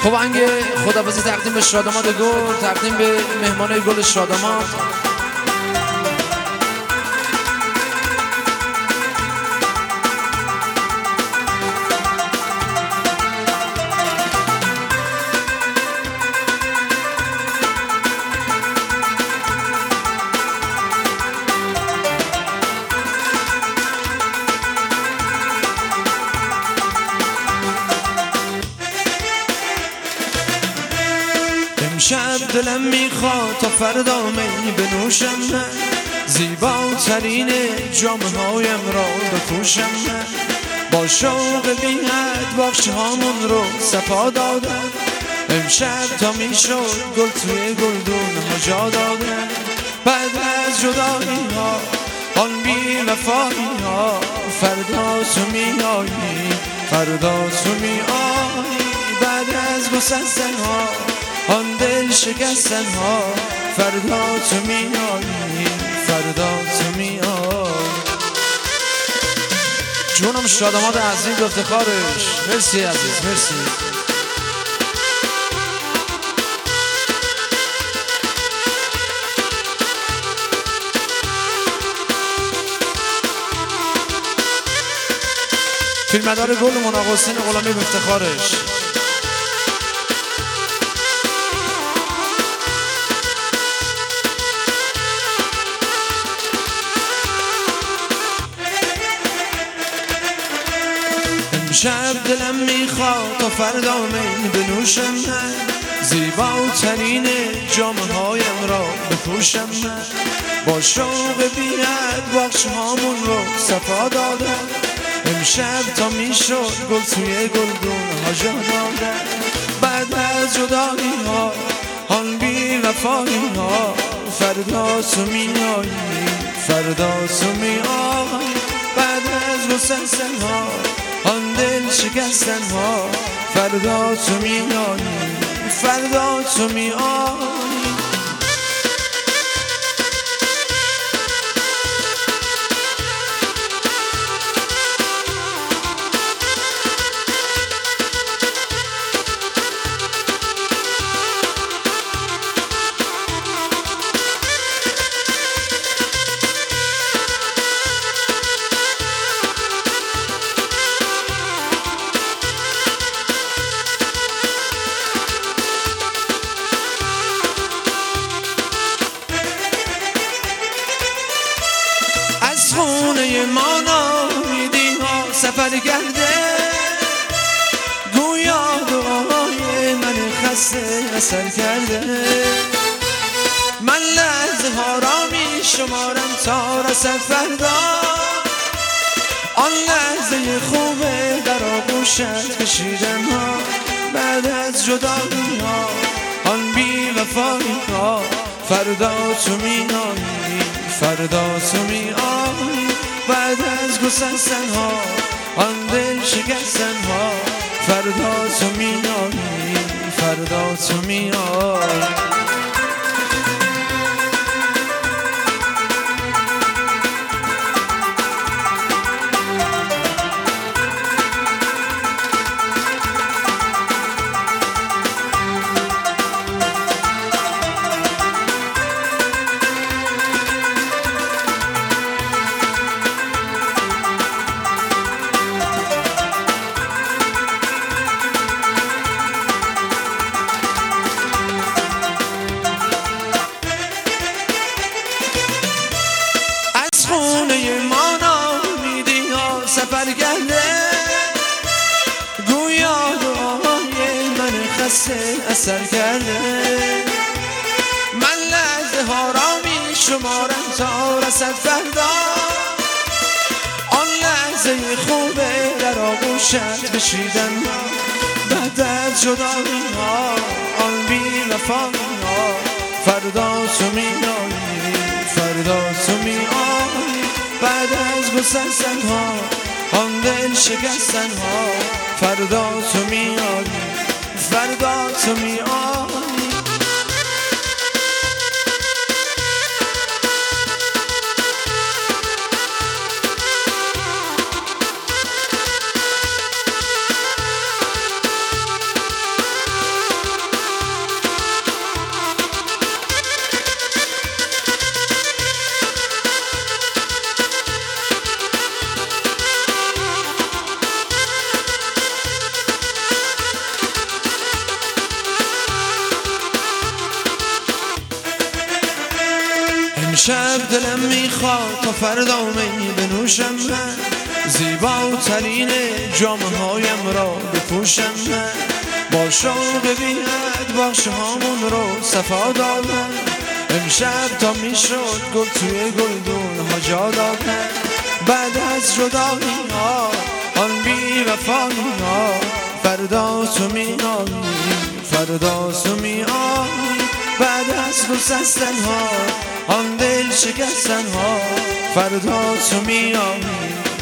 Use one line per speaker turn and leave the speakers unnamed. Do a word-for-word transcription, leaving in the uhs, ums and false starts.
خب آهنگ خداحافظی تقدیم به شاداماد گل، تقدیم به مهمانای گل شاداماد.
امشب دلم میخواد تا فردا می بنوشم من، زیباترین جامهایم را بپوشم من، با شوق بی حد بخش هامون رو صفا دادم. امشب تا میشد گل توی گلدون ها جا دادم. بعد از جدایی ها آن بی وفایی ها، فردا تو میایی، فردا تو میایی. بعد از گسستن ها آن دل شکستن ها، فردا تو میایی، فردا تو میایی.
جونم شاداماد عزیز و افتخارش. مرسی عزیز، مرسی. فیلمدار گل مناق حسین غلامی به افتخارش.
امشب دلم میخواد تا فردا می بنوشم من، زیباترین جامهایم را بپوشم من، با شوق بی حد بخش هامون رو صفا دادم. امشب تا میشد گل توی گلدون ها جا دادم. بعد از جدایی ها آن بی وفایی ها، فردا تو میایی، فردا تو میایی. بعد از گسستن ها آن دل شکستن ها، فردا تو میایی، فردا تو میایی. از خونه ما نامیدی ها سفر کرده، گویا دعای من خسته اثر کرده. من لحظه ها را می شمارم تا رسد فردا، آن لحظه خوبه در آغوشت کشیدن ها. بعد از جدایی ها آن بی وفایی ها، فردا تو میایی، فردا تو میایی. بعد از گسستن ها آن دل شکستن ها، فردا تو میایی، فردا تو میایی. خونه ما نامیدی ها سفر کرده، گویا دعای من خسته اثر کرده. من لحظه ها را می شمارم تا رسد فردا، آن لحظه خوبه در آغوشت کشیدن ها. بعد از جدایی ها آن بی وفایی ها، فردا تو میایی، فردا تو میایی. بعد از گسستن ها آن دل شکستن ها، فردا تو میایی، فردا تو میایی. امشب دلم میخواد تا فردا می بنوشم من، زیباترین جامهایم را بپوشم من، با شوق بیاد باشه هامون رو صفا دادم. امشب تا میشد گل توی گلدون ها جا دادم، بعد از جدایی ها آن بی وفایی ها فردا تو می آیی، فردا تو می آیی، بعد از گسستن ها آن دل شکستن ها فردا تو می آیی،